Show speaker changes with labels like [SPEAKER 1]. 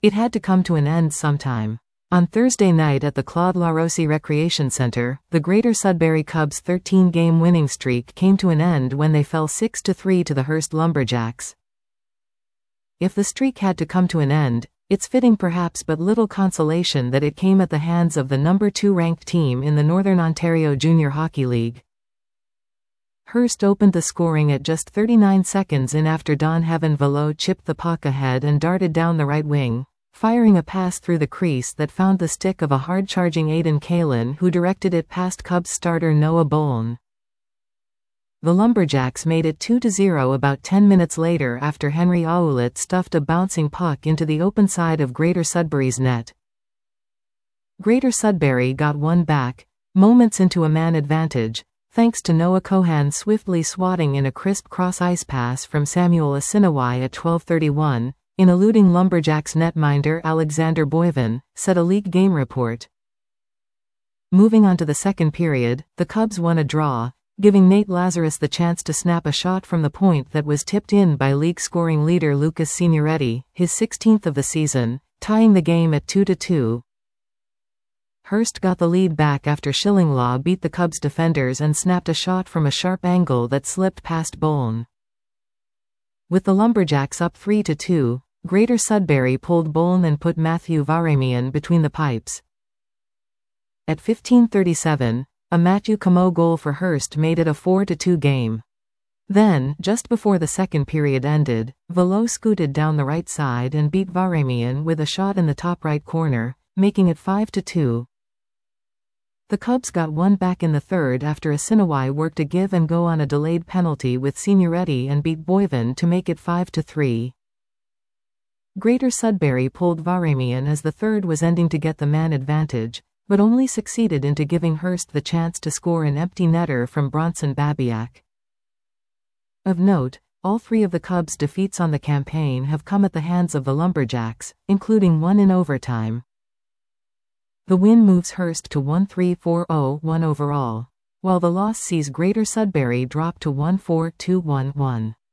[SPEAKER 1] It had to come to an end sometime. On Thursday night at the Claude Larossi Recreation Center, the Greater Sudbury Cubs' 13-game winning streak came to an end when they fell 6-3 to the Hearst Lumberjacks. If the streak had to come to an end, it's fitting perhaps but little consolation that it came at the hands of the number 2 ranked team in the Northern Ontario Junior Hockey League. Hearst opened the scoring at just 39 seconds in after Don Heaven Velo chipped the puck ahead and darted down the right wing, firing a pass through the crease that found the stick of a hard-charging Aidan Kalin, who directed it past Cubs starter Noah Bolin. The Lumberjacks made it 2-0 about 10 minutes later after Henry Ouellet stuffed a bouncing puck into the open side of Greater Sudbury's net. Greater Sudbury got one back, moments into a man advantage, thanks to Noah Cohan swiftly swatting in a crisp cross-ice pass from Samuel Asinawai at 12:31, in eluding Lumberjacks netminder Alexander Boivin, said a league game report. Moving on to the second period, the Cubs won a draw, giving Nate Lazarus the chance to snap a shot from the point that was tipped in by league scoring leader Lucas Signoretti, his 16th of the season, tying the game at 2-2. Hearst got the lead back after Shillinglaw beat the Cubs defenders and snapped a shot from a sharp angle that slipped past Bolin. With the Lumberjacks up 3-2, Greater Sudbury pulled Bolin and put Matthew Varamian between the pipes. At 15:37, a Matthew Camo goal for Hearst made it a 4-2 game. Then, just before the second period ended, Velo scooted down the right side and beat Varamian with a shot in the top right corner, making it 5-2. The Cubs got one back in the third after Asinawai worked a give-and-go on a delayed penalty with Signoretti and beat Boivin to make it 5-3. Greater Sudbury pulled Varamian as the third was ending to get the man advantage, but only succeeded into giving Hearst the chance to score an empty netter from Bronson Babiak. Of note, all three of the Cubs' defeats on the campaign have come at the hands of the Lumberjacks, including one in overtime. The win moves Hearst to 1-3-4-0-1 overall, while the loss sees Greater Sudbury drop to 1-4-2-1-1.